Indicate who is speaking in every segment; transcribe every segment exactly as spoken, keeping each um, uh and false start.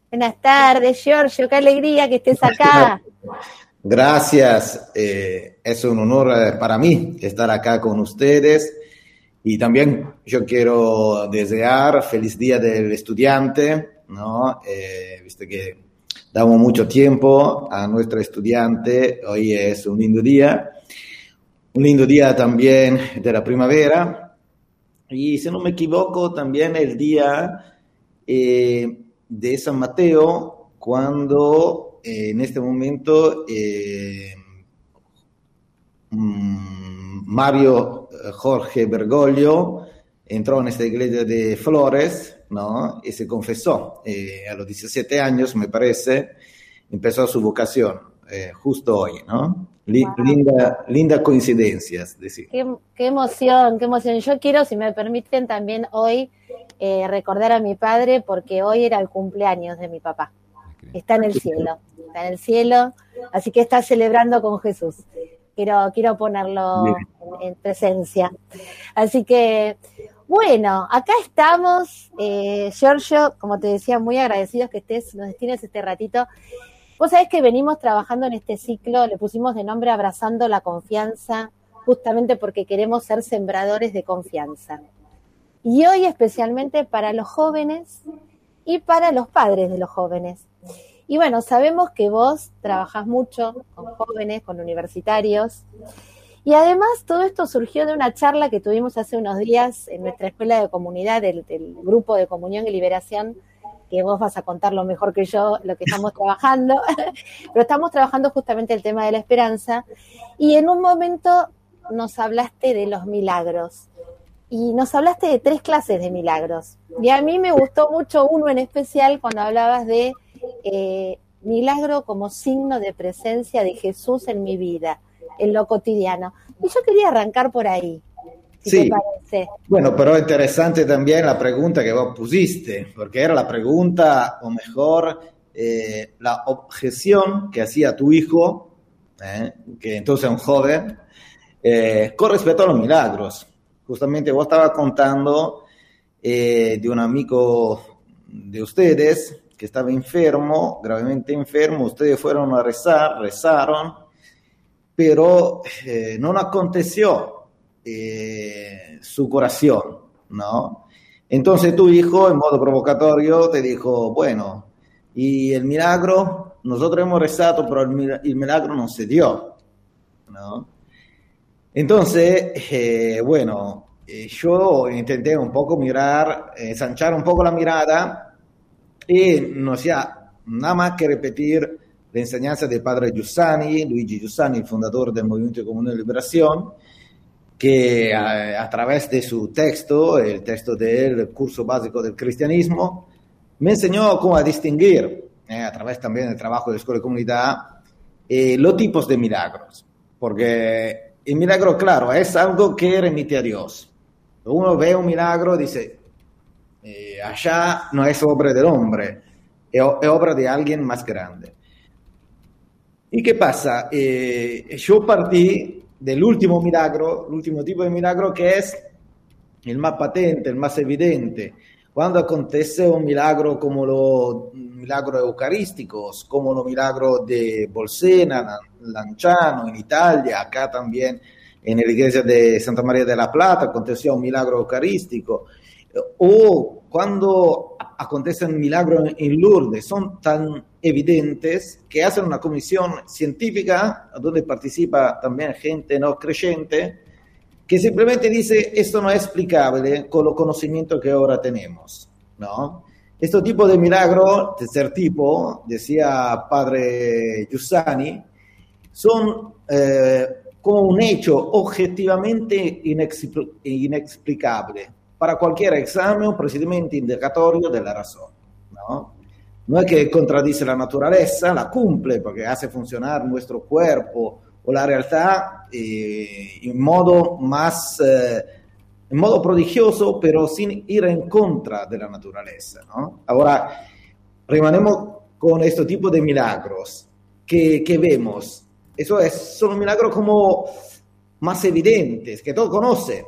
Speaker 1: Buenas tardes, Giorgio, qué alegría que estés acá.
Speaker 2: Gracias, eh, es un honor para mí estar acá con ustedes y también yo quiero desear feliz día del estudiante, ¿no? Eh, visto que damos mucho tiempo a nuestro estudiante, hoy es un lindo día, un lindo día también de la primavera y si no me equivoco también el día eh, de San Mateo cuando eh, en este momento eh, Mario Jorge Bergoglio entró en esta iglesia de Flores, ¿no? Y se confesó. Eh, a los diecisiete años, me parece, empezó su vocación, eh, justo hoy, ¿no? Li-
Speaker 1: Wow.
Speaker 2: linda, linda coincidencia, es decir.
Speaker 1: Qué, qué emoción, qué emoción. Yo quiero, si me permiten, también hoy eh, recordar a mi padre, porque hoy era el cumpleaños de mi papá. Está en el cielo, está en el cielo, así que está celebrando con Jesús. Quiero, quiero ponerlo en, en presencia. Así que, bueno, acá estamos, eh, Giorgio, como te decía, muy agradecidos que estés, nos destines este ratito. Vos sabés que venimos trabajando en este ciclo, le pusimos de nombre Abrazando la Confianza, justamente porque queremos ser sembradores de confianza. Y hoy especialmente para los jóvenes y para los padres de los jóvenes. Y bueno, sabemos que vos trabajás mucho con jóvenes, con universitarios, y además todo esto surgió de una charla que tuvimos hace unos días en nuestra escuela de comunidad, del, del grupo de Comunión y Liberación, que vos vas a contar lo mejor que yo lo que estamos trabajando, pero estamos trabajando justamente el tema de la esperanza, y en un momento nos hablaste de los milagros, y nos hablaste de tres clases de milagros, y a mí me gustó mucho uno en especial cuando hablabas de eh, milagro como signo de presencia de Jesús en mi vida, en lo cotidiano, y yo quería arrancar por ahí. Si
Speaker 2: Sí,
Speaker 1: te parece.
Speaker 2: bueno, pero interesante también la pregunta que vos pusiste, porque era la pregunta, o mejor, eh, la objeción que hacía tu hijo, eh, que entonces es un joven, eh, con respecto a los milagros. Justamente vos estabas contando eh, de un amigo de ustedes que estaba enfermo, gravemente enfermo, ustedes fueron a rezar, rezaron, pero eh, no aconteció eh, su curación, ¿no? Entonces tu hijo, en modo provocatorio, te dijo, bueno, y el milagro, nosotros hemos rezado, pero el, el milagro no se dio, ¿no? Entonces, eh, bueno, eh, yo intenté un poco mirar, eh, ensanchar un poco la mirada y no hacía nada más que repetir la enseñanza del padre Giussani, Luigi Giussani, el fundador del Movimiento de Comunión y Liberación, que a, a través de su texto, el texto del curso básico del cristianismo, me enseñó cómo a distinguir, eh, a través también del trabajo de escuela y comunidad, eh, los tipos de milagros. Porque el milagro, claro, es algo que remite a Dios. Uno ve un milagro y dice, eh, allá no es obra del hombre, es, es obra de alguien más grande. ¿Y qué pasa? Eh, yo partí del último milagro, el último tipo de milagro que es el más patente, el más evidente. Cuando acontece un milagro como los milagros eucarísticos, como los milagros de Bolsena, Lanciano en Italia, acá también en la iglesia de Santa María de la Plata aconteció un milagro eucarístico, o cuando acontecen milagros en Lourdes, son tan evidentes que hacen una comisión científica donde participa también gente no creyente que simplemente dice esto no es explicable con los conocimientos que ahora tenemos, ¿no? Este tipo de milagro, tercer tipo, decía padre Giussani, son eh, como un hecho objetivamente inexpl- inexplicable para cualquier examen o procedimiento indicatorio de la razón, ¿no? No es que contradice la naturaleza, la cumple porque hace funcionar nuestro cuerpo o la realidad eh, en modo más, eh, en modo prodigioso, pero sin ir en contra de la naturaleza, ¿no? Ahora, remanemos con este tipo de milagros que, que vemos. Eso es, son milagros como más evidentes, que todos conocen,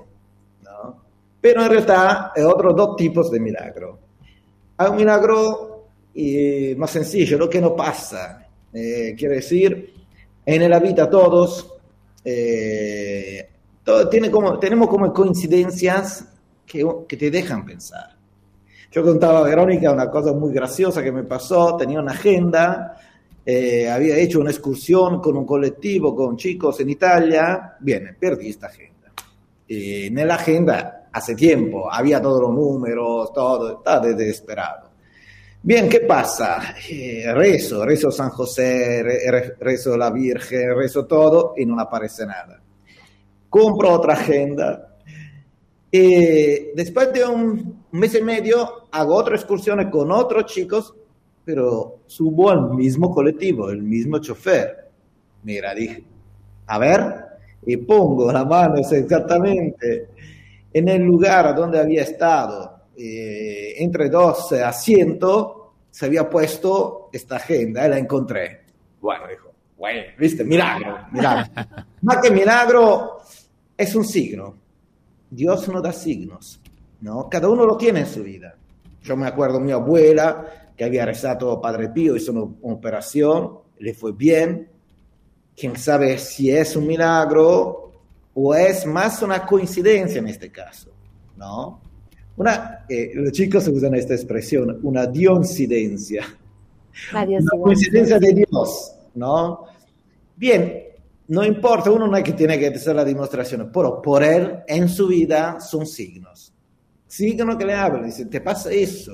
Speaker 2: pero en realidad hay otros dos tipos de milagro. Hay un milagro y más sencillo, lo que no pasa. Eh, quiere decir, en la vida todos, eh, todo tiene como, tenemos como coincidencias que, que te dejan pensar. Yo contaba a Verónica una cosa muy graciosa que me pasó, tenía una agenda, eh, había hecho una excursión con un colectivo, con chicos en Italia, bien, perdí esta agenda. Y en la agenda, hace tiempo, había todos los números, todo, estaba desesperado. Bien, ¿qué pasa? Eh, rezo, rezo San José, re, rezo la Virgen, rezo todo y no aparece nada. Compro otra agenda y después de un mes y medio hago otra excursión con otros chicos, pero subo al mismo colectivo, el mismo chofer. Mira, dije, a ver, y pongo la mano exactamente en el lugar donde había estado. Eh, entre dos asientos se había puesto esta agenda y la encontré. Bueno, dijo, bueno, viste, milagro, milagro. Más que milagro, es un signo. Dios no da signos, ¿no? Cada uno lo tiene en su vida. Yo me acuerdo de mi abuela, que había rezado Padre Pío, hizo una, una operación, le fue bien. Quién sabe si es un milagro o es más una coincidencia en este caso, ¿no? Una, eh, los chicos usan esta expresión, una dioncidencia. Una coincidencia de Dios, ¿no? Bien, no importa, uno no es que tiene que hacer la demostración, pero por él, en su vida, son signos. Signos que le hablan, dicen, te pasa eso.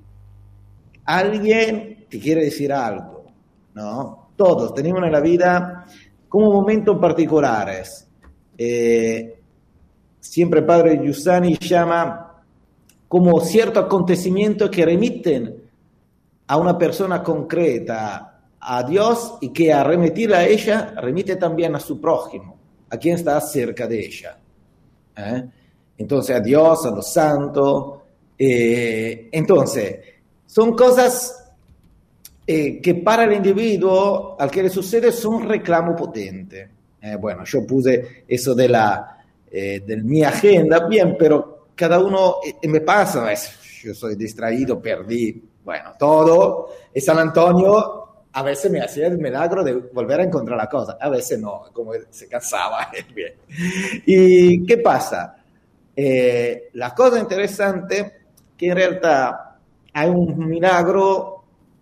Speaker 2: Alguien te quiere decir algo, ¿no? Todos tenemos en la vida como momentos particulares. Eh, siempre Padre Giussani llama como ciertos acontecimientos que remiten a una persona concreta, a Dios, y que a remitir a ella remite también a su prójimo, a quien está cerca de ella. ¿Eh? Entonces a Dios, a los santos. Eh, entonces, son cosas eh, que para el individuo al que le sucede son un reclamo potente. Eh, bueno, yo puse eso de la eh, de mi agenda, bien, pero cada uno, eh, me pasa, es, yo soy distraído, perdí, bueno, todo, y San Antonio a veces me hacía el milagro de volver a encontrar la cosa, a veces no, como se cansaba. Bien. ¿Y qué pasa? Eh, la cosa interesante que en realidad hay un milagro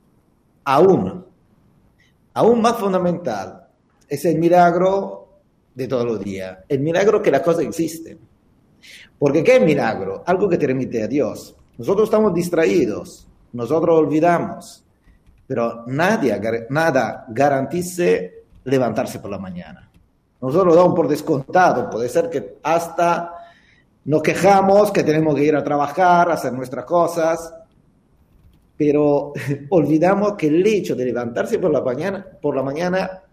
Speaker 2: aún, aún más fundamental, es el milagro de todos los días, el milagro que la cosa existe. Porque ¿qué es milagro? Algo que te remite a Dios. Nosotros estamos distraídos, nosotros olvidamos, pero nadie, nada garantice levantarse por la mañana. Nosotros lo damos por descontado, puede ser que hasta nos quejamos que tenemos que ir a trabajar, hacer nuestras cosas, pero olvidamos que el hecho de levantarse por la mañana, por la mañana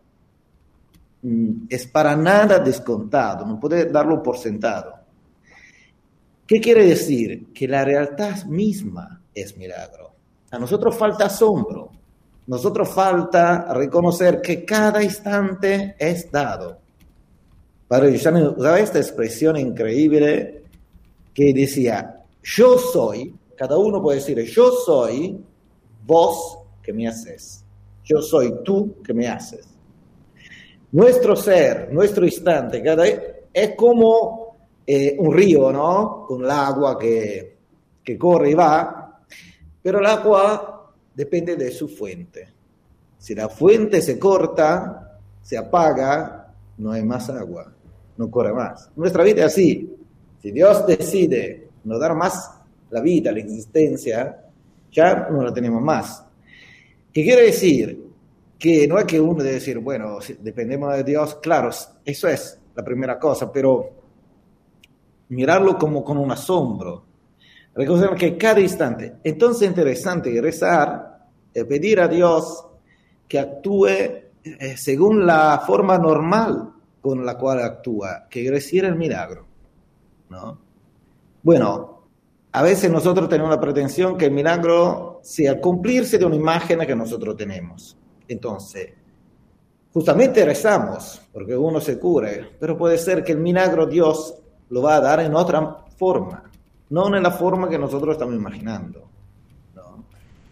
Speaker 2: es para nada descontado, no puede darlo por sentado. ¿Qué quiere decir? Que la realidad misma es milagro. A nosotros falta asombro. Nosotros falta reconocer que cada instante es dado. Padre Giussani usaba esta expresión increíble que decía, yo soy, cada uno puede decir, yo soy vos que me haces. Yo soy tú que me haces. Nuestro ser, nuestro instante, cada es como Eh, un río, ¿no? Con el agua que, que corre y va, pero el agua depende de su fuente. Si la fuente se corta, se apaga, no hay más agua, no corre más. Nuestra vida es así. Si Dios decide no dar más la vida, la existencia, ya no la tenemos más. ¿Qué quiere decir? Que no es que uno debe decir, bueno, si dependemos de Dios, claro, eso es la primera cosa, pero mirarlo como con un asombro, reconocer que cada instante, entonces es interesante rezar, eh, pedir a Dios que actúe eh, según la forma normal con la cual actúa, que quiere decir el milagro, ¿no? Bueno, a veces nosotros tenemos la pretensión que el milagro sea el cumplirse de una imagen que nosotros tenemos. Entonces, justamente rezamos, porque uno se cure, pero puede ser que el milagro Dios lo va a dar en otra forma, no en la forma que nosotros estamos imaginando, ¿no?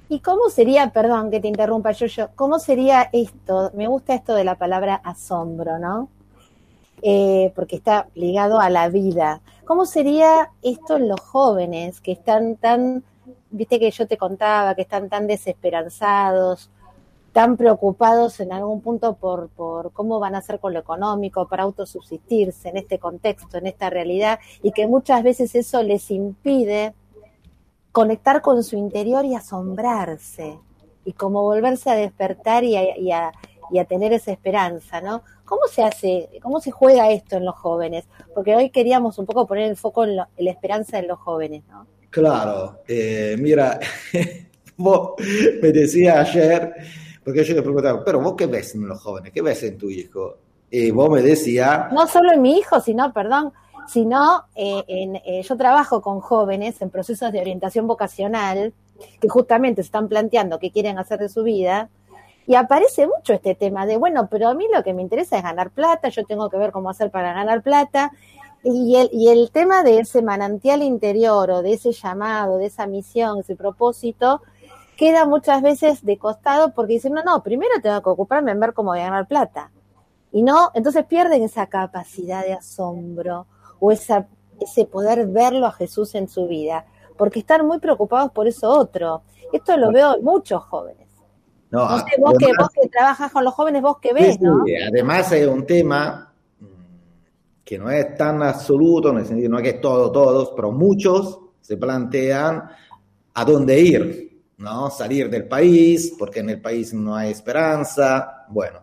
Speaker 1: ¿Y cómo sería, perdón que te interrumpa, Yoyo, cómo sería esto? Me gusta esto de la palabra asombro, ¿no? Eh, porque está ligado a la vida. ¿Cómo sería esto en los jóvenes que están tan, viste que yo te contaba, que están tan desesperanzados, tan preocupados en algún punto por, por cómo van a hacer con lo económico, para autosubsistirse en este contexto, en esta realidad, y que muchas veces eso les impide conectar con su interior y asombrarse, y como volverse a despertar y a, y a, y a tener esa esperanza, ¿no? ¿Cómo se hace, cómo se juega esto en los jóvenes? Porque hoy queríamos un poco poner el foco en, lo, en la esperanza en los jóvenes, ¿no?
Speaker 2: Claro, eh, mira, vos me decías ayer, porque yo te preguntaba, pero vos qué ves en los jóvenes, qué ves en tu hijo, y vos me decías...
Speaker 1: No solo en mi hijo, sino, perdón, sino eh, en, eh, yo trabajo con jóvenes en procesos de orientación vocacional que justamente se están planteando qué quieren hacer de su vida, y aparece mucho este tema de, bueno, pero a mí lo que me interesa es ganar plata, yo tengo que ver cómo hacer para ganar plata, y el, y el tema de ese manantial interior o de ese llamado, de esa misión, ese propósito, queda muchas veces de costado porque dicen, no, no, primero tengo que ocuparme en ver cómo voy a ganar plata. Y no, entonces pierden esa capacidad de asombro o esa, ese poder verlo a Jesús en su vida, porque están muy preocupados por eso otro. Esto lo veo en muchos jóvenes. No, no sé, vos, además, que, vos que trabajas con los jóvenes, vos que ves, sí, ¿no?
Speaker 2: Sí, además es un tema que no es tan absoluto, en el sentido, no es que todo, todos, pero muchos se plantean a dónde ir, ¿no? Salir del país, porque en el país no hay esperanza. Bueno,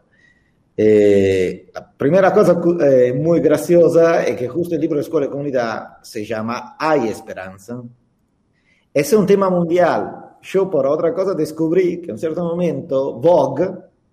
Speaker 2: eh, la primera cosa eh, muy graciosa es que justo el libro de Escuela y Comunidad se llama Hay Esperanza. Es un tema mundial. Yo por otra cosa descubrí que en un cierto momento Vogue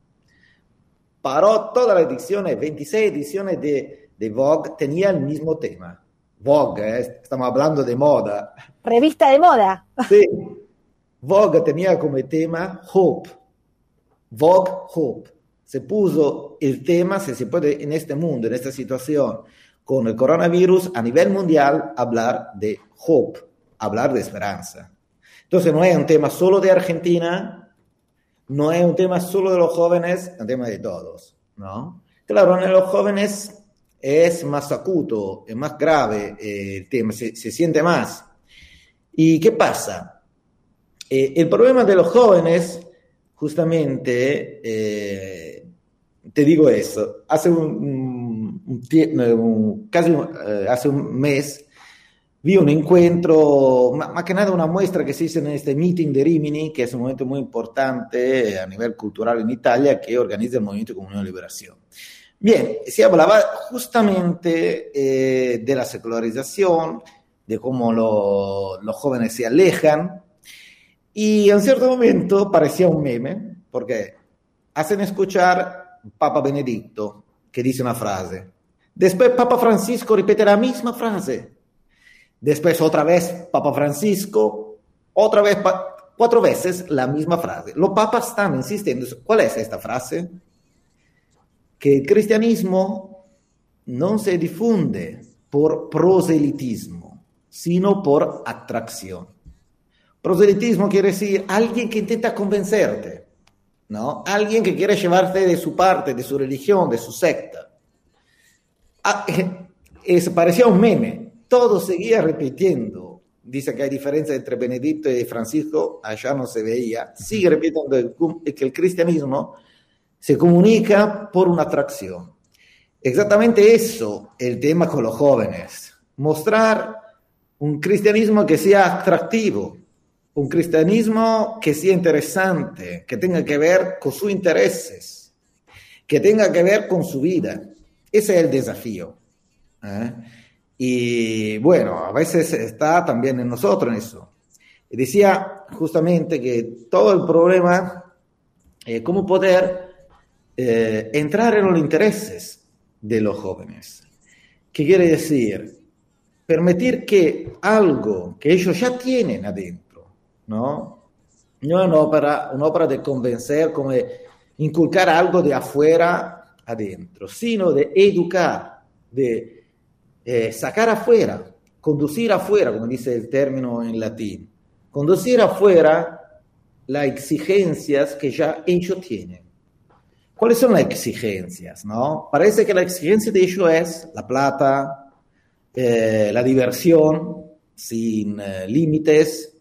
Speaker 2: paró todas las ediciones, veintiséis ediciones de, de Vogue tenía el mismo tema. Vogue, eh, estamos hablando de moda.
Speaker 1: Revista de moda.
Speaker 2: Sí. Vogue tenía como tema Hope. Vogue Hope. Se puso el tema, si se puede en este mundo, en esta situación, con el coronavirus a nivel mundial, hablar de Hope, hablar de esperanza. Entonces no es un tema solo de Argentina, no es un tema solo de los jóvenes, es un tema de todos, ¿no? Claro, en los jóvenes es más acuto, es más grave eh, el tema, se, se siente más. ¿Y qué pasa? Eh, el problema de los jóvenes, justamente, eh, te digo eso, hace un, un, un, un casi un, eh, hace un mes, vi un encuentro, más que nada una muestra que se hizo en este meeting de Rimini, que es un momento muy importante a nivel cultural en Italia, que organiza el Movimiento Comunión y Liberación. Bien, se hablaba justamente eh, de la secularización, de cómo lo, los jóvenes se alejan, y en cierto momento parecía un meme, porque hacen escuchar Papa Benedicto, que dice una frase. Después Papa Francisco repite la misma frase. Después otra vez Papa Francisco, otra vez, pa- cuatro veces la misma frase. Los papas están insistiendo. ¿Cuál es esta frase? Que el cristianismo no se difunde por proselitismo, sino por atracción. Proselitismo quiere decir alguien que intenta convencerte, ¿no? Alguien que quiere llevarte de su parte, de su religión, de su secta. Ah, eh, es, parecía un meme. Todo seguía repitiendo. Dice que hay diferencia entre Benedicto y Francisco, allá no se veía. Sigue repitiendo que el cristianismo se comunica por una atracción. Exactamente eso es el tema con los jóvenes. Mostrar un cristianismo que sea atractivo, un cristianismo que sea interesante, que tenga que ver con sus intereses, que tenga que ver con su vida. Ese es el desafío. ¿eh? Y bueno, a veces está también en nosotros en eso. Y decía justamente que todo el problema es cómo poder eh, entrar en los intereses de los jóvenes. ¿Qué quiere decir? Permitir que algo que ellos ya tienen adentro, ¿no? No es un'opera, un'opera de convencer, como de inculcar algo de afuera adentro, sino de educar, de Eh, sacar afuera, conducir afuera, como dice el término en latín, conducir afuera las exigencias que ya ellos tienen. ¿Cuáles son las exigencias? ¿No? Parece que la exigencia de ellos es la plata, eh, la diversión sin eh, límites,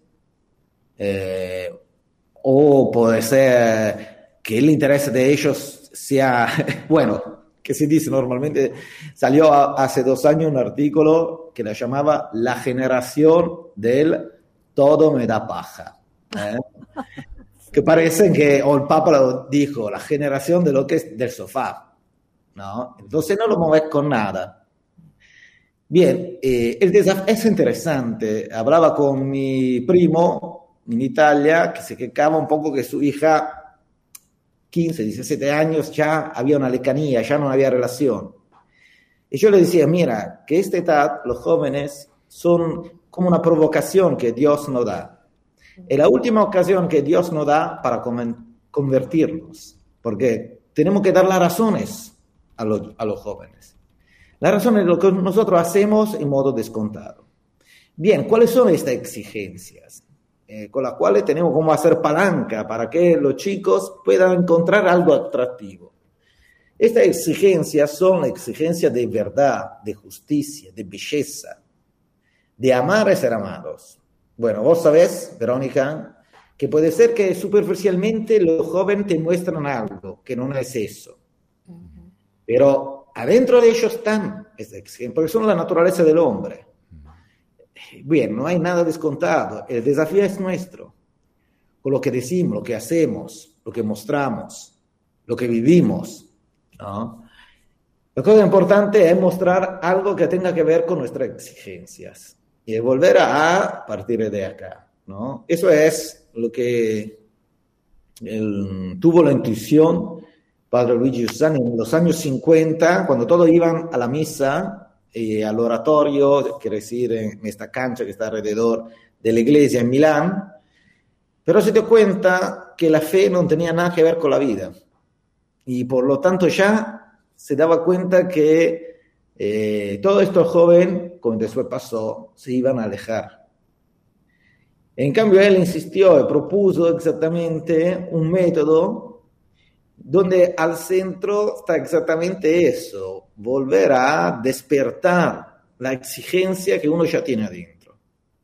Speaker 2: eh, o puede ser que el interés de ellos sea, bueno, que se dice normalmente, salió a, hace dos años un artículo que la llamaba La generación del todo me da paja. ¿eh? Que parece que, o el Papa lo dijo, la generación de lo que es del sofá, ¿no? Entonces no lo mueves con nada. Bien, eh, el desafío es interesante. Hablaba con mi primo en Italia, que se quejaba un poco que su hija, quince, diecisiete años, ya había una lejanía, ya no había relación. Y yo le decía, mira, que esta edad, los jóvenes, son como una provocación que Dios nos da. Es la última ocasión que Dios nos da para convertirnos, porque tenemos que dar las razones a los, a los jóvenes. Las razones de lo que nosotros hacemos en modo descontado. Bien, ¿cuáles son estas exigencias? Eh, con las cuales tenemos como hacer palanca para que los chicos puedan encontrar algo atractivo. Estas exigencias son exigencias de verdad, de justicia, de belleza, de amar y ser amados. Bueno, vos sabés, Verónica, que puede ser que superficialmente los jóvenes te muestran algo, que no es eso. Uh-huh. Pero adentro de ellos están, porque son la naturaleza del hombre. Bien, no hay nada descontado. El desafío es nuestro. Con lo que decimos, lo que hacemos, lo que mostramos, lo que vivimos, ¿no? La cosa importante es mostrar algo que tenga que ver con nuestras exigencias. Y volver a partir de acá, ¿no? Eso es lo que el, tuvo la intuición Padre Luigi Giussani en los años cincuenta, cuando todos iban a la misa y al oratorio, quiere decir, en esta cancha que está alrededor de la iglesia en Milán, pero se dio cuenta que la fe no tenía nada que ver con la vida. Y por lo tanto ya se daba cuenta que Eh, todos estos jóvenes, como después pasó, se iban a alejar. En cambio, él insistió y propuso exactamente un método donde al centro está exactamente eso, volver a despertar la exigencia que uno ya tiene adentro.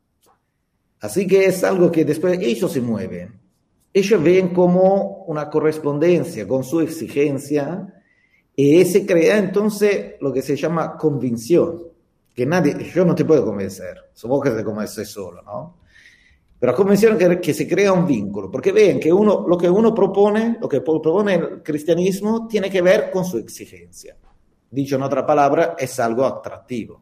Speaker 2: Así que es algo que después ellos se mueven. Ellos ven como una correspondencia con su exigencia. Y se crea entonces lo que se llama convicción, que nadie, yo no te puedo convencer, supongo que te convences solo, ¿no? Pero convicción que, que se crea un vínculo, porque ven que uno, lo que uno propone, lo que propone el cristianismo, tiene que ver con su exigencia. Dicho en otra palabra, es algo atractivo,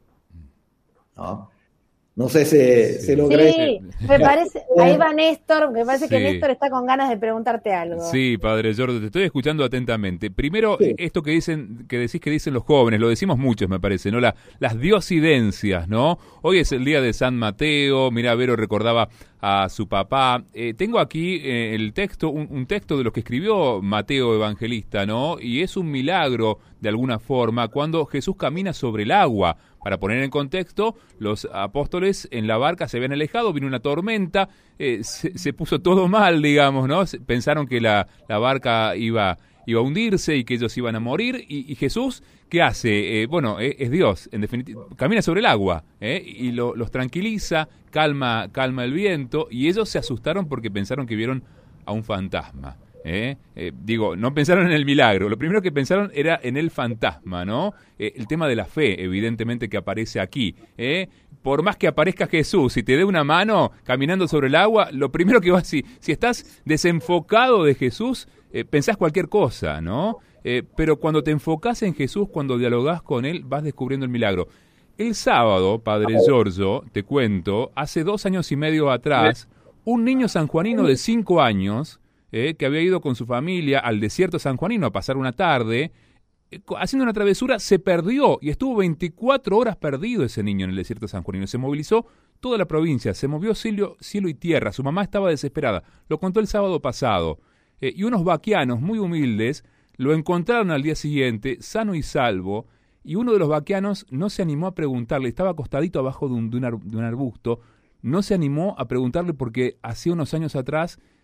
Speaker 2: ¿no? No sé si, si logré...
Speaker 1: Sí, me parece, ahí va Néstor, me parece sí. que Néstor está con ganas de preguntarte algo.
Speaker 3: Sí, Padre Giorgio, te estoy escuchando atentamente. Primero, sí. esto que dicen, que decís que dicen los jóvenes, lo decimos muchos, me parece, ¿no? La, las diosidencias, ¿no? Hoy es el día de San Mateo, mira, Vero recordaba a su papá. Eh, tengo aquí eh, el texto, un, un texto de los que escribió Mateo Evangelista, ¿no? Y es un milagro, de alguna forma, cuando Jesús camina sobre el agua. Para poner en contexto, los apóstoles en la barca se habían alejado, vino una tormenta, eh, se, se puso todo mal, digamos, ¿no? Pensaron que la, la barca iba, iba a hundirse y que ellos iban a morir. Y, y Jesús, ¿qué hace? Eh, bueno, eh, es Dios, en definitiva, camina sobre el agua, ¿eh? Y lo, los tranquiliza, calma, calma el viento, y ellos se asustaron porque pensaron que vieron a un fantasma. ¿Eh? Eh, digo, no pensaron en el milagro, lo primero que pensaron era en el fantasma, ¿no? Eh, el tema de la fe, evidentemente, que aparece aquí, ¿eh? Por más que aparezca Jesús y te dé una mano caminando sobre el agua, lo primero que vas, si, si estás desenfocado de Jesús, eh, pensás cualquier cosa, ¿no? Eh, pero cuando te enfocás en Jesús, cuando dialogás con Él, vas descubriendo el milagro. El sábado, Padre Giorgio, te cuento, hace dos años y medio atrás, un niño sanjuanino de cinco años... Eh, que había ido con su familia al desierto sanjuanino a pasar una tarde, eh, haciendo una travesura, se perdió y estuvo veinticuatro horas perdido ese niño en el desierto sanjuanino. Se movilizó toda la provincia, se movió cielo, cielo y tierra. Su mamá estaba desesperada. Lo contó el sábado pasado. Eh, y unos vaquianos muy humildes lo encontraron al día siguiente, sano y salvo, y uno de los vaquianos no se animó a preguntarle, estaba acostadito abajo de un, de un, ar, de un arbusto, no se animó a preguntarle porque hacía unos años atrás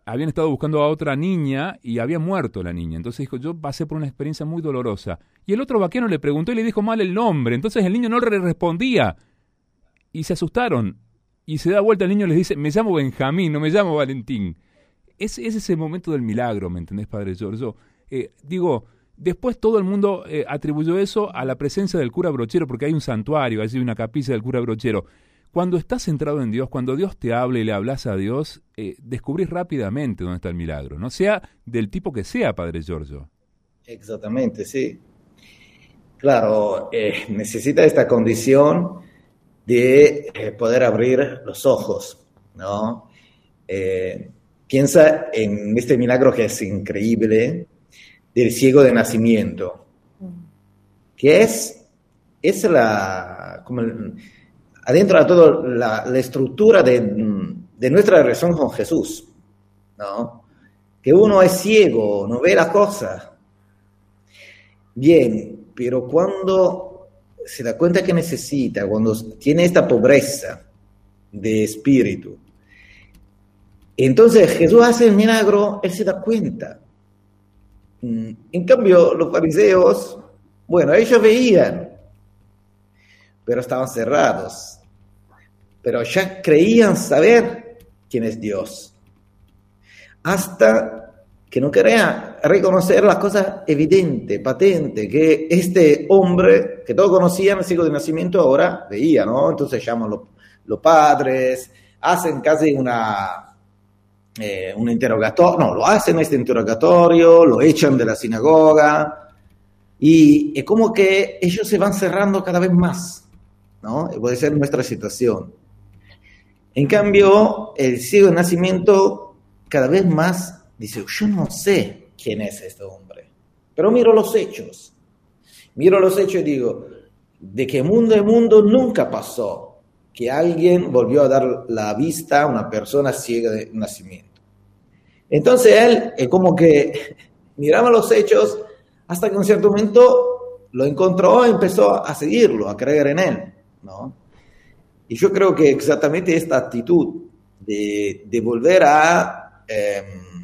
Speaker 3: habían estado buscando a otra niña y había muerto la niña. Entonces dijo, yo pasé por una experiencia muy dolorosa. Y el otro vaquero le preguntó y le dijo mal el nombre. Entonces el niño no le respondía. Y se asustaron. Y se da vuelta el niño y les dice, me llamo Benjamín, no me llamo Valentín. Es, es ese momento del milagro, ¿me entendés, Padre Giorgio? Eh, digo, después todo el mundo eh, atribuyó eso a la presencia del cura Brochero, porque hay un santuario, allí hay una capilla del cura Brochero. Cuando estás centrado en Dios, cuando Dios te habla y le hablas a Dios, eh, descubrís rápidamente dónde está el milagro, no sea del tipo que sea, Padre Giorgio.
Speaker 2: Exactamente, sí. Claro, eh, necesita esta condición de eh, poder abrir los ojos, ¿no? Eh, piensa en este milagro que es increíble, del ciego de nacimiento, que es, es la, como el, adentro de todo la, la estructura de, de nuestra relación con Jesús, ¿no? Que uno es ciego, no ve la cosa. Bien, pero cuando se da cuenta que necesita, cuando tiene esta pobreza de espíritu, entonces Jesús hace el milagro, él se da cuenta. En cambio, los fariseos, bueno, ellos veían, pero estaban cerrados, pero ya creían saber quién es Dios, hasta que no querían reconocer las cosas evidentes, patentes, que este hombre, que todos conocían, el ciego de nacimiento, ahora veía, ¿no? Entonces llaman los, los padres, hacen casi una... Eh, un interrogatorio, no, lo hacen este interrogatorio, lo echan de la sinagoga, y es como que ellos se van cerrando cada vez más, ¿no? Puede ser nuestra situación. En cambio, el ciego de nacimiento cada vez más dice, yo no sé quién es este hombre, pero miro los hechos, miro los hechos y digo, de que mundo en mundo nunca pasó que alguien volvió a dar la vista a una persona ciega de nacimiento. Entonces él es como que miraba los hechos hasta que en un cierto momento lo encontró y empezó a seguirlo, a creer en él, ¿no? Y yo creo que exactamente esta actitud de, de volver a eh,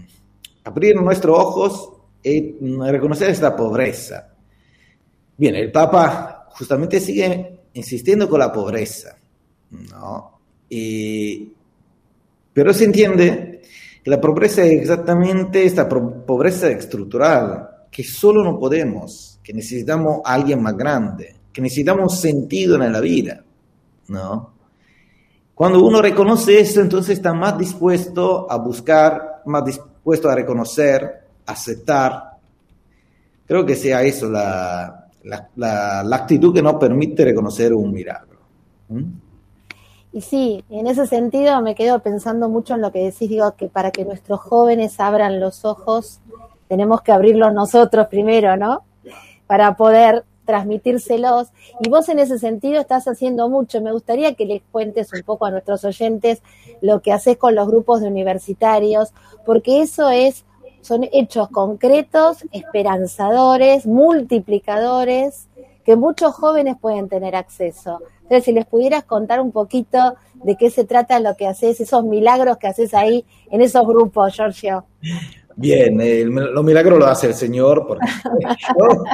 Speaker 2: abrir nuestros ojos y reconocer esta pobreza. Bien, el Papa justamente sigue insistiendo con la pobreza, ¿no? Y, pero se entiende que la pobreza es exactamente esta pobreza estructural, que solo no podemos, que necesitamos a alguien más grande, que necesitamos sentido en la vida, ¿no? Cuando uno reconoce eso, entonces está más dispuesto a buscar, más dispuesto a reconocer, aceptar. Creo que sea eso la, la, la, la actitud que nos permite reconocer un milagro. ¿Mm?
Speaker 1: Y sí, en ese sentido me quedo pensando mucho en lo que decís, digo, que para que nuestros jóvenes abran los ojos, tenemos que abrirlos nosotros primero, ¿no? Para poder transmitírselos. Y vos en ese sentido estás haciendo mucho. Me gustaría que les cuentes un poco a nuestros oyentes lo que haces con los grupos de universitarios, porque eso es, son hechos concretos, esperanzadores, multiplicadores, que muchos jóvenes pueden tener acceso. Entonces, si les pudieras contar un poquito de qué se trata lo que haces, esos milagros que haces ahí en esos grupos, Giorgio.
Speaker 2: Bien, el, los milagros lo hace el Señor, porque yo,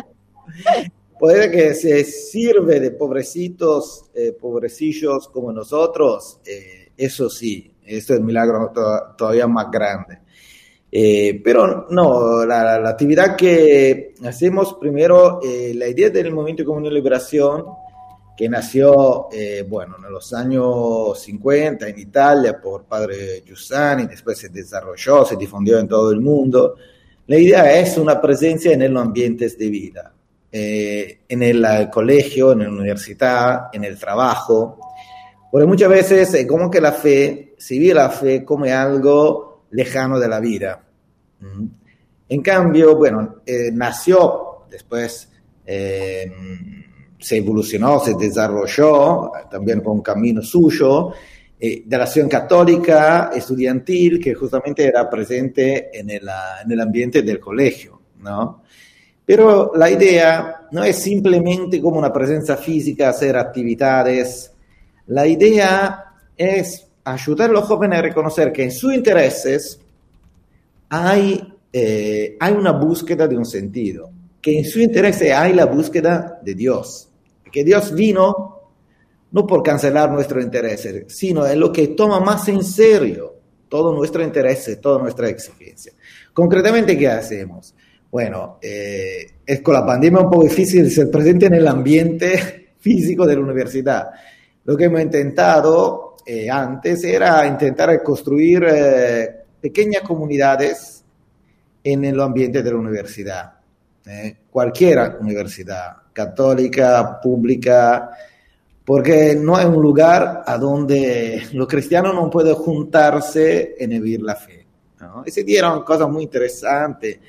Speaker 2: puede que se sirve de pobrecitos, eh, pobrecillos como nosotros, eh, eso sí, esto es un milagro to- todavía más grande. Eh, pero no, la, la actividad que hacemos primero, eh, la idea del Movimiento Comunidad de Liberación, que nació, eh, bueno, en los años cincuenta en Italia por Padre Giussani, después se desarrolló, se difundió en todo el mundo. La idea es una presencia en los ambientes de vida, eh, en el colegio, en la universidad, en el trabajo, porque muchas veces es como que la fe, se ve la fe como algo lejano de la vida. ¿Mm? En cambio, bueno, eh, nació, después eh, se evolucionó, se desarrolló, también con un camino suyo, eh, de la acción católica estudiantil que justamente era presente en el, en el ambiente del colegio, ¿no? Pero la idea no es simplemente como una presencia física, hacer actividades. La idea es ayudar a los jóvenes a reconocer que en sus intereses hay, eh, hay una búsqueda de un sentido, que en su interés hay la búsqueda de Dios, que Dios vino no por cancelar nuestro interés, sino en lo que toma más en serio todo nuestro interés, toda nuestra exigencia. Concretamente, ¿qué hacemos? Bueno, eh, es con la pandemia un poco difícil ser presente en el ambiente físico de la universidad. Lo que hemos intentado eh, antes era intentar construir eh, pequeñas comunidades en el ambiente de la universidad. Eh, cualquier universidad, católica, pública, porque no hay un lugar a donde los cristianos no pueden juntarse en vivir la fe, ¿no? Y se dieron cosas muy interesantes.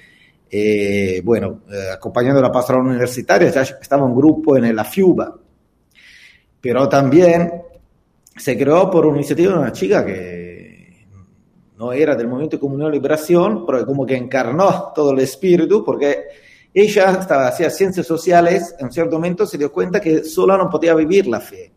Speaker 2: Eh, bueno, eh, acompañando la pastoral universitaria, ya estaba un grupo en la FIUBA, pero también se creó por una iniciativa de una chica que no era del movimiento de Comunión y Liberación, pero como que encarnó todo el espíritu, porque ella estaba, hacía ciencias sociales, en un cierto momento se dio cuenta que sola no podía vivir la fe,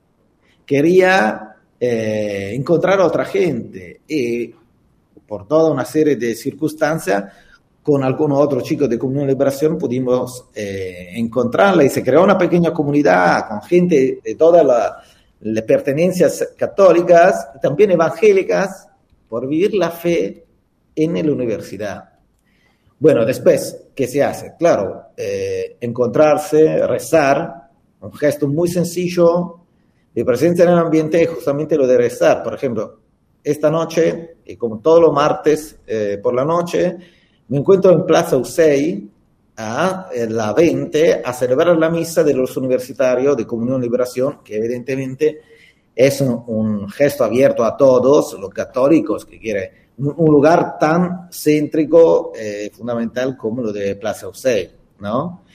Speaker 2: quería eh, encontrar a otra gente, y por toda una serie de circunstancias, con algunos otros chicos de Comunión y Liberación pudimos eh, encontrarla, y se creó una pequeña comunidad con gente de todas las pertenencias católicas, también evangélicas, por vivir la fe en la universidad. Bueno, después, ¿qué se hace? Claro, eh, encontrarse, rezar, un gesto muy sencillo de presencia en el ambiente es justamente lo de rezar. Por ejemplo, esta noche, y como todos los martes eh, por la noche, me encuentro en Plaza Usey, a la veinte, a celebrar la misa de los universitarios de Comunión y Liberación, que evidentemente es un, un gesto abierto a todos los católicos que quieren un lugar tan céntrico, eh, fundamental como lo de Plaza Usey, ¿no?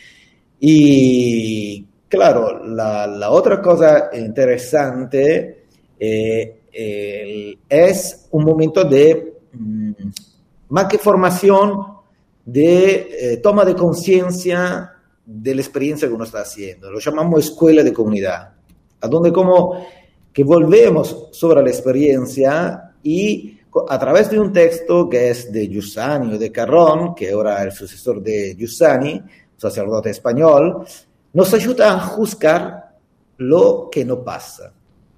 Speaker 2: Y claro, la, la otra cosa interesante eh, eh, es un momento de, mmm, más que formación, de eh, toma de conciencia de la experiencia que uno está haciendo. Lo llamamos escuela de comunidad, a donde como que volvemos sobre la experiencia y a través de un texto que es de Giussani o de Carrón, que ahora es el sucesor de Giussani, un sacerdote español, nos ayuda a juzgar lo que no pasa.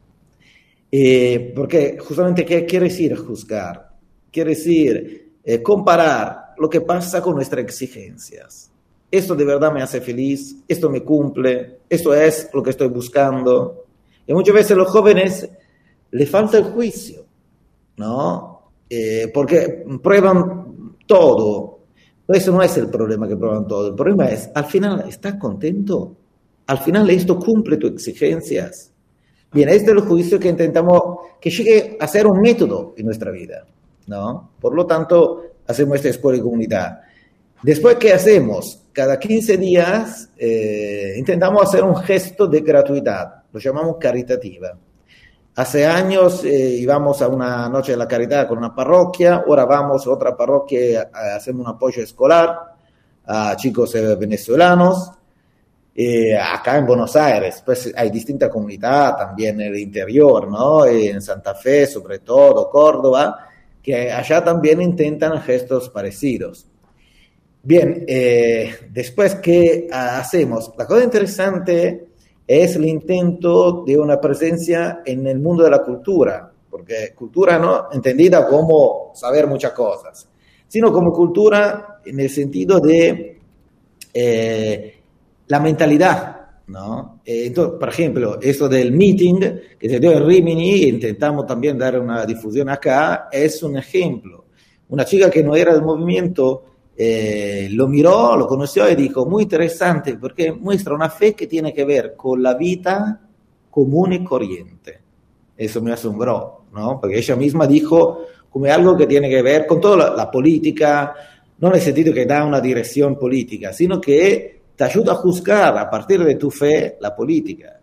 Speaker 2: Eh, porque justamente, ¿qué quiere decir juzgar? Quiere decir eh, comparar lo que pasa con nuestras exigencias. Esto de verdad me hace feliz, esto me cumple, esto es lo que estoy buscando. Y muchas veces a los jóvenes les falta el juicio, ¿no? Eh, porque prueban todo. Eso no es el problema, que prueban todo. El problema es, al final, ¿estás contento? Al final esto cumple tus exigencias. Bien, este es el juicio que intentamos que llegue a ser un método en nuestra vida, ¿no? Por lo tanto, hacemos esta escuela de comunidad. Después, ¿qué hacemos? Cada quince días eh, intentamos hacer un gesto de gratuidad, lo llamamos caritativa. Hace años eh, íbamos a una noche de la caridad con una parroquia, ahora vamos a otra parroquia, hacemos un apoyo escolar a chicos eh, venezolanos. Eh, acá en Buenos Aires, pues hay distintas comunidades también en el interior, ¿no? En Santa Fe, sobre todo, Córdoba, que allá también intentan gestos parecidos. Bien, eh, después, ¿qué hacemos? La cosa interesante es el intento de una presencia en el mundo de la cultura, porque cultura no entendida como saber muchas cosas, sino como cultura en el sentido de eh, la mentalidad, ¿no? Eh, entonces, por ejemplo, esto del meeting que se dio en Rimini, intentamos también dar una difusión acá, es un ejemplo. Una chica que no era del movimiento eh, lo miró, lo conoció y dijo, muy interesante, porque muestra una fe que tiene que ver con la vida común y corriente. Eso me asombró, ¿no? Porque ella misma dijo como algo que tiene que ver con toda la, la política, no en el sentido que da una dirección política, sino que te ayuda a juzgar a partir de tu fe la política,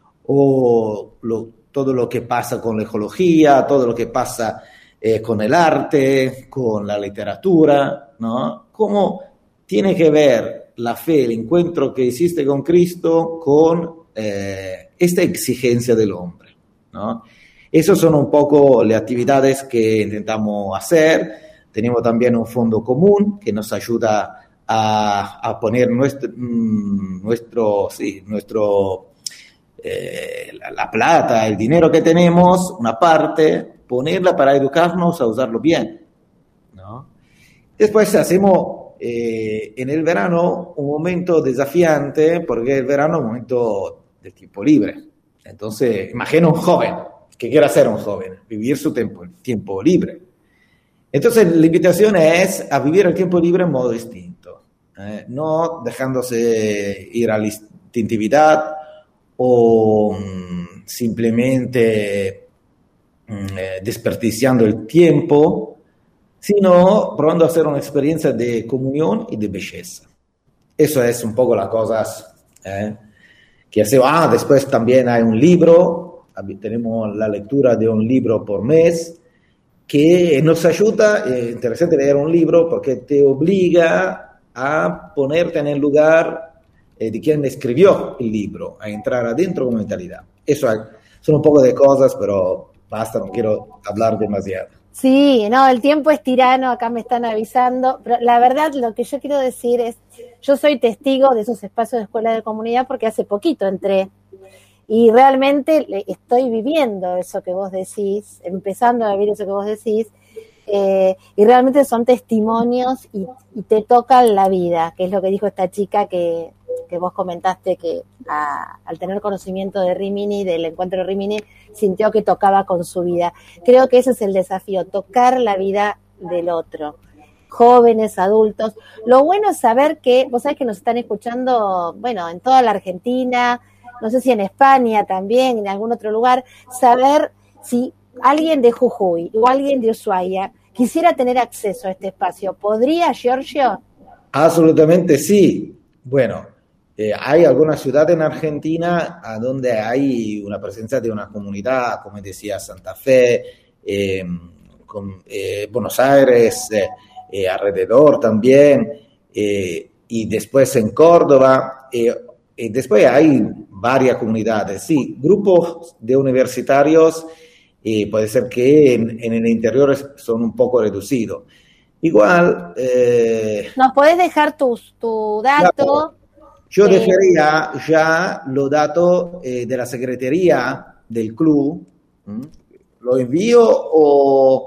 Speaker 2: o lo, todo lo que pasa con la ecología, todo lo que pasa eh, con el arte, con la literatura, ¿no? Cómo tiene que ver la fe, el encuentro que hiciste con Cristo, con eh, esta exigencia del hombre, ¿no? Esas son un poco las actividades que intentamos hacer. tenemos también un fondo común que nos ayuda a, a poner nuestro, nuestro, sí, nuestro eh, la, la plata, el dinero que tenemos, una parte, ponerla para educarnos a usarlo bien, ¿no? Después hacemos eh, en el verano un momento desafiante, porque el verano es un momento de tiempo libre. Entonces, imagina un joven, que quiere hacer un joven, vivir su tiempo, tiempo libre. Entonces, la invitación es a vivir el tiempo libre en modo distinto, eh, no dejándose ir a la instintividad o mmm, simplemente mmm, eh, desperdiciando el tiempo, sino probando a hacer una experiencia de comunión y de belleza. Eso es un poco las cosas eh, que hacemos. Ah, después también hay un libro, tenemos la lectura de un libro por mes, que nos ayuda, es eh, interesante leer un libro porque te obliga a ponerte en el lugar eh, de quien escribió el libro, a entrar adentro con mentalidad. Eso es, son un poco de cosas, pero basta, no quiero hablar demasiado.
Speaker 1: Sí, no, el tiempo es tirano, acá me están avisando, pero la verdad lo que yo quiero decir es, yo soy testigo de esos espacios de escuela de comunidad porque hace poquito entré y realmente estoy viviendo eso que vos decís, empezando a vivir eso que vos decís, eh, y realmente son testimonios y, y te tocan la vida, que es lo que dijo esta chica que, que vos comentaste que a, al tener conocimiento de Rimini, del encuentro de Rimini, sintió que tocaba con su vida. Creo que ese es el desafío, tocar la vida del otro, jóvenes, adultos. Lo bueno es saber que, vos sabés que nos están escuchando, bueno, en toda la Argentina, no sé si en España también, en algún otro lugar, saber si alguien de Jujuy o alguien de Ushuaia quisiera tener acceso a este espacio. ¿Podría, Giorgio?
Speaker 2: Absolutamente sí. Bueno, eh, hay algunas ciudades en Argentina a donde hay una presencia de una comunidad, como decía Santa Fe, eh, con, eh, Buenos Aires, eh, eh, alrededor también, eh, y después en Córdoba, eh, y después hay varias comunidades, sí, grupos de universitarios, y puede ser que en, en el interior son un poco reducidos. Igual... Eh,
Speaker 1: ¿Nos podés dejar tu, tu dato?
Speaker 2: Claro, yo
Speaker 1: eh,
Speaker 2: dejaría ya los datos eh, de la secretaría del club. ¿Mm? ¿Lo envío o...?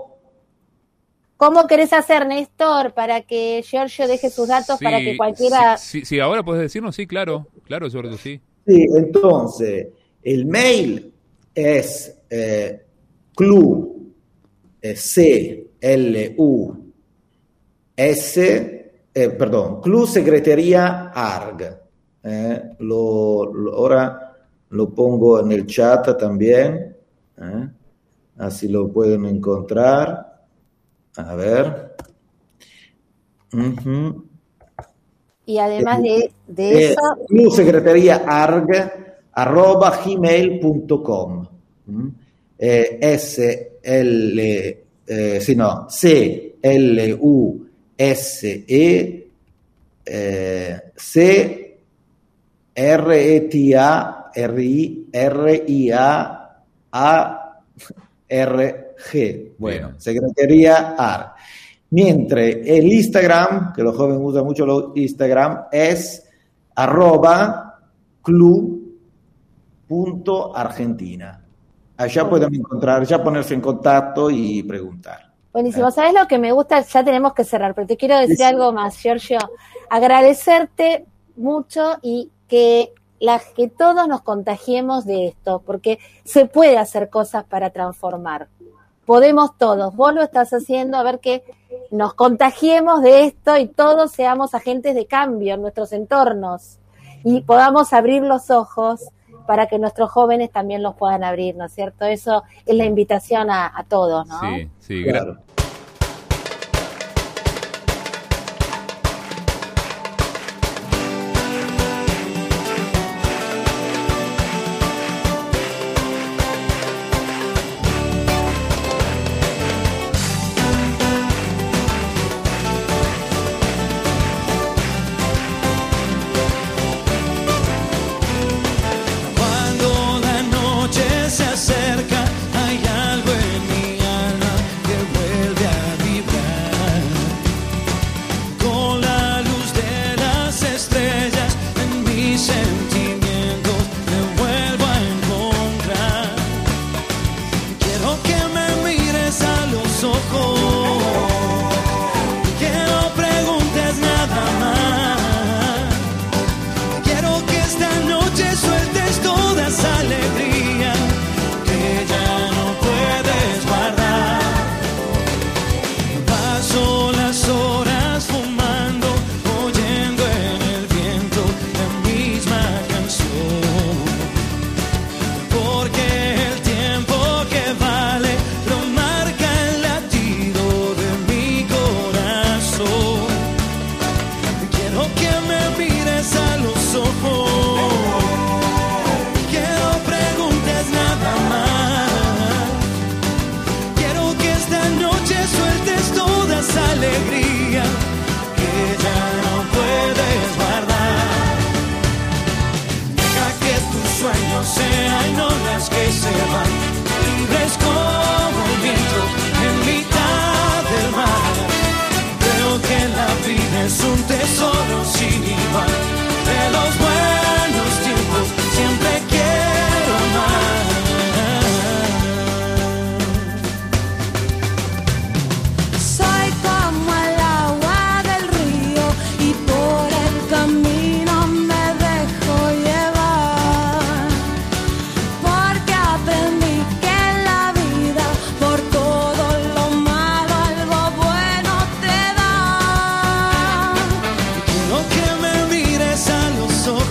Speaker 1: ¿Cómo querés hacer, Néstor, para que Giorgio deje sus datos
Speaker 3: sí,
Speaker 1: para que cualquiera...
Speaker 3: Sí, sí, sí, ahora puedes decirnos, sí, claro, claro, Giorgio, sí.
Speaker 2: Sí, entonces, el mail es eh, club, eh, C L U S, eh, perdón, Club Secretaría Arg. Eh, lo, lo, ahora lo pongo en el chat también, eh, así lo pueden encontrar. A ver. Uh-huh.
Speaker 1: Y además de, de
Speaker 2: eh,
Speaker 1: eso...
Speaker 2: Club Secretaría Arg arroba gmail punto com. Eh, S L eh, sì, no, C L U S E eh, C R E T A R I R I A A R G. Bueno,
Speaker 3: Bien.
Speaker 2: Secretaría A R. Mientras el Instagram, que los jóvenes usan mucho el Instagram, es arroba club.argentina. Allá pueden encontrar, ya ponerse en contacto y preguntar.
Speaker 1: Buenísimo. ¿Sabes lo que me gusta? Ya tenemos que cerrar, pero te quiero decir sí. algo más, Giorgio. Agradecerte mucho y que, la, que todos nos contagiemos de esto, porque se puede hacer cosas para transformar. Podemos todos. Vos lo estás haciendo, a ver que nos contagiemos de esto y todos seamos agentes de cambio en nuestros entornos y podamos abrir los ojos para que nuestros jóvenes también los puedan abrir, ¿no es cierto? Eso es la invitación a, a todos, ¿no?
Speaker 3: Sí, sí,
Speaker 2: claro.
Speaker 4: Cerca hay algo en mi alma que vuela. es un tesoro sin igual. De los buenos tiempos siempre quiero más.
Speaker 5: Soy como el agua del río y por el camino me dejo llevar, porque aprendí que en la vida por todo lo malo algo bueno te da.
Speaker 4: Quiero que me mires a los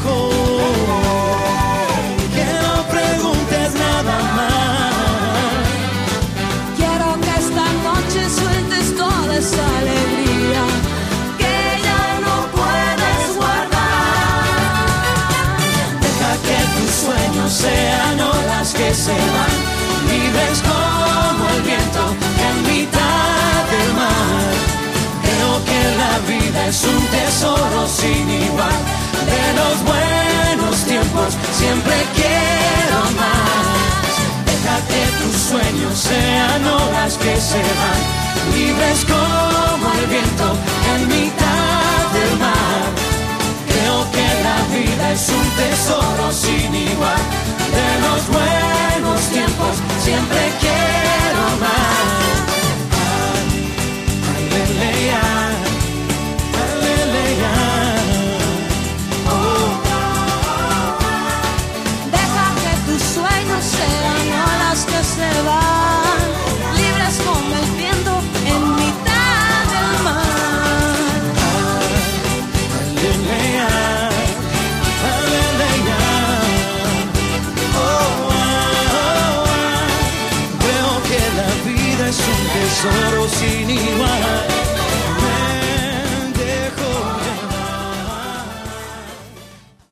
Speaker 4: ojos, que no preguntes nada más.
Speaker 5: Quiero que esta noche sueltes toda esa alegría que ya no puedes guardar.
Speaker 4: Deja que tus sueños sean olas que se van, libres como el viento en mitad del mar. Creo que la vida es un tesoro sin igual. De los buenos tiempos siempre quiero más. Deja que tus sueños sean olas que se van, libres como el viento en mitad del mar. Creo que la vida es un tesoro sin igual. De los buenos tiempos siempre quiero más. Aleluya, aleluya. Oh.
Speaker 5: Deja que tus sueños sean olas que se van, libres como el viento en mitad del mar.
Speaker 4: Aleluya, aleluya. Oh, oh, oh. Creo que la vida es un tesoro sin igual.